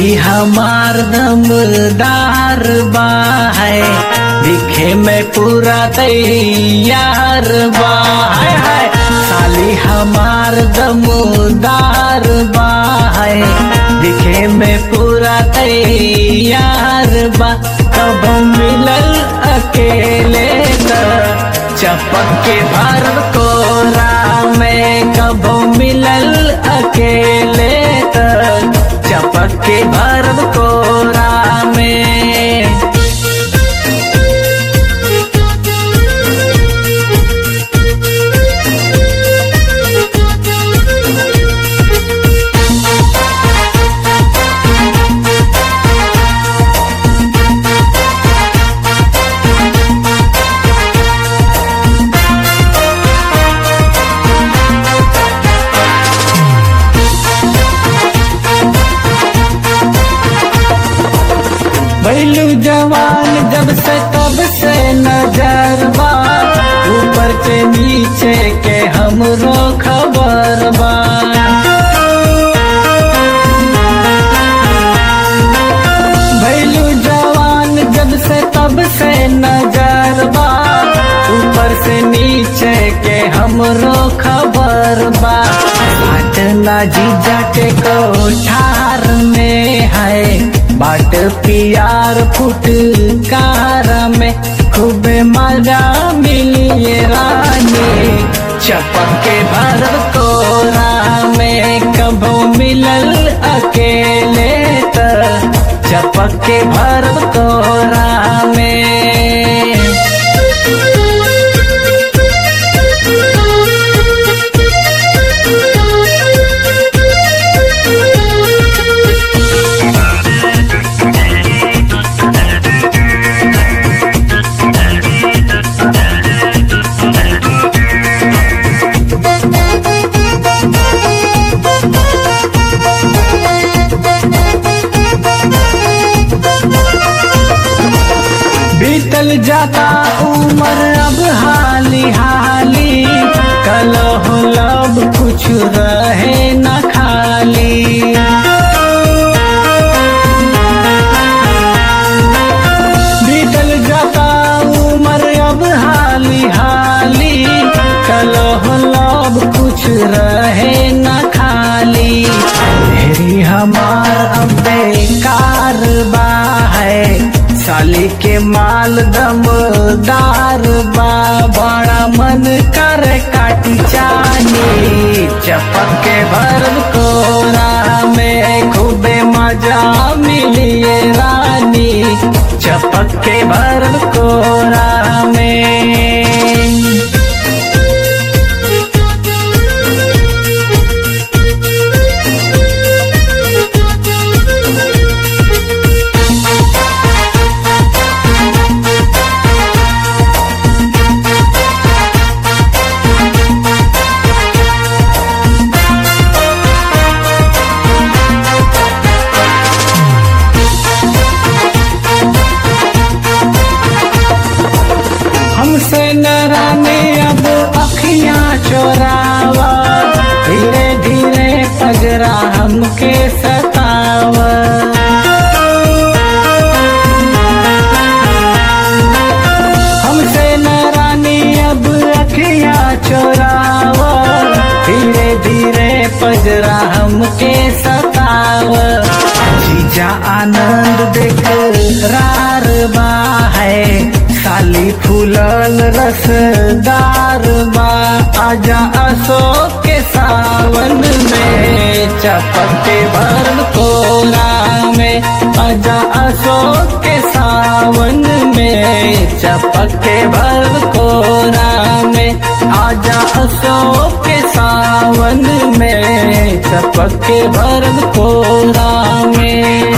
साली हमार दमदार बा है, दिखे में पूरा तैयार बा है। साली हमार दमदार बा है, दिखे में पूरा तैयार बा। कब मिलल अकेले चपक के भर कोरा में, कब मिलल अकेले चपक के भर कोरा में। भैलू जवान जब से तब से नजर बा, ऊपर से नीचे के हमरो खबर बा। भैलू जवान जब से तब से नजर बा, ऊपर से नीचे के हमरो खबर बा। घटना जीजा के कोठार में है, बाट पियार फुटकार में खूब मजा मिलिए रानी, चपक के भर कोरा में। कबो मिलल अकेले चपक के भर कोरा में। बीतल जाता उम्र अब हाली हाली, कल हो लब कुछ रहे न खाली। बीतल जाता उम्र अब हाली हाली, कल हो लब कुछ रहे न खाली। मेरी हमार अब बेकार बा है, साली के माल दमदार बा। बड़ा मन कर काटी चानी, चपक के भर कोरा में खूबे मजा मिलिए रानी, चपक के भर कोरा में। हमसे न रानी अब अखियां चोरावा, धीरे धीरे पजरा हमके सतावा। हमसे न रानी अब अखियां चोरावा, धीरे धीरे पजरा हमके सतावा। जीजा आनंद देख रार बा है, साली फूलल रसदार बा। आजा अशोक के सावन में, चपक के भर कोरा में। आजा अशोक के सावन में, चपक के भर कोरा में। आजा अशोक के सावन में, चपक के भर कोरा में।